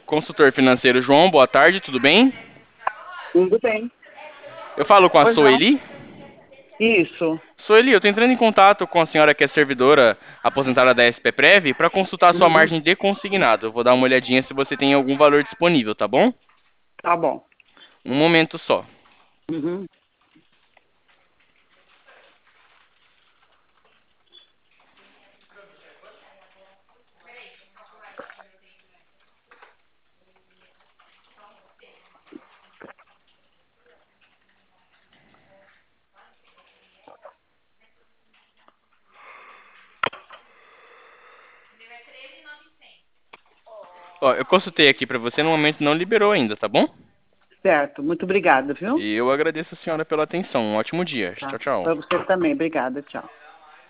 Consultor financeiro João, boa tarde, tudo bem? Tudo bem. Eu falo com a Pois não? Soeli. Isso. Soeli, eu estou entrando em contato com a senhora que é servidora aposentada da SPPrev para consultar a sua Uhum. margem de consignado. Eu vou dar uma olhadinha se você tem algum valor disponível, tá bom? Tá bom. Um momento só. Uhum. Ó, eu consultei aqui para você, no momento não liberou ainda, tá bom? Certo. Muito obrigada, viu? E eu agradeço a senhora pela atenção. Um ótimo dia. Tá. Tchau, tchau. Para você também. Obrigada. Tchau.